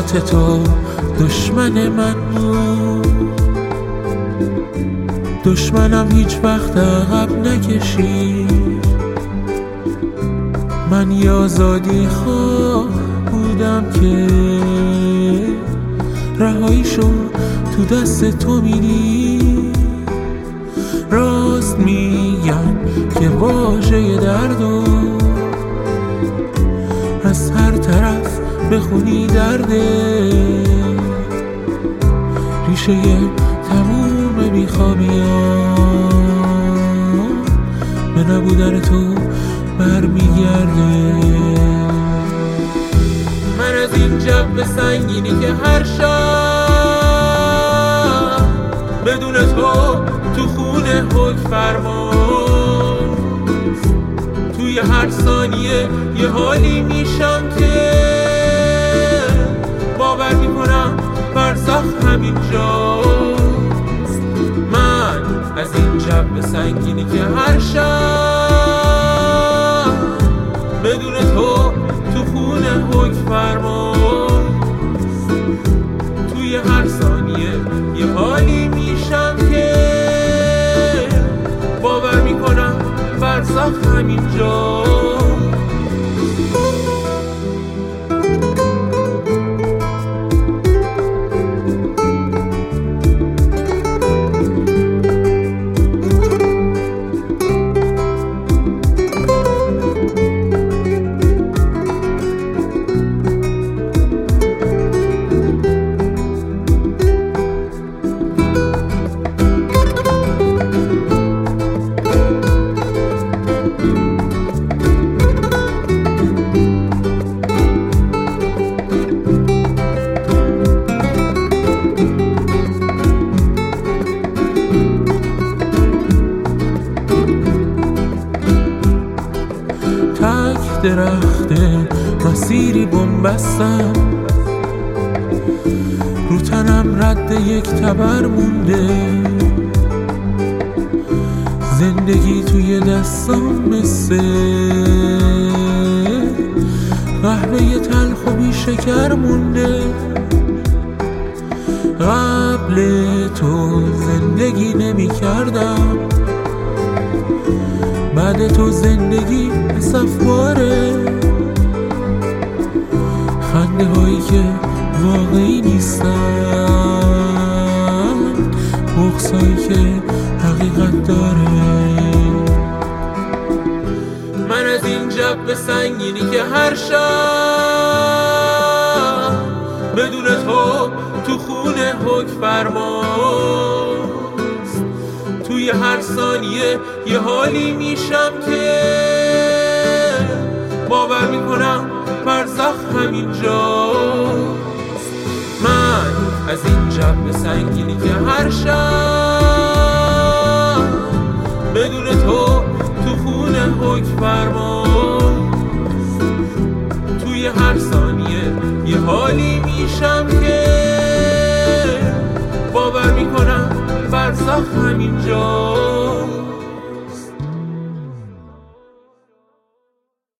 حرفات تو دشمن من بود. دشمنم هیچ وقت عقب نکشید. من یه آزادی خواه بودم که رهاییشو تو دست تو میدی. راست میگن که واژه دردو از هر طرف بخونی درده. ریشه تموم بیخوابیام به نبودن تو برمیگرده. من از این جو سنگینی که هر شب بدون تو خونه حکم فرماست. توی هر ثانیه یه حالی میشم که باور میکنم برزخ همین جاست. من از این جو سنگینی که هر شب بدون تو خونه حکم فرماست. توی هر ثانیه یه حالی میشم که باور میکنم برزخ همین جاست. درخت مسیری بنبستم، رو تنم رد یک تبر مونده. زندگی توی دستام مثل قهوه تلخ و بی شکر مونده. قبل تو زندگی نمی کردم، بعد تو زندگی صفواره. خنده هایی که واقعی نیستن، بغض هایی که حقیقت داره. من از این جو سنگینی که هر شب بدون تو خونه حکم فرماست. توی هر ثانیه یه حالی میشم که باور میکنم برزخ همین جاست. من از این جو سنگینی که هر شب بدون تو خونه حکم فرماست. توی هر ثانیه یه حالی میشم که باور میکنم برزخ همین جاست.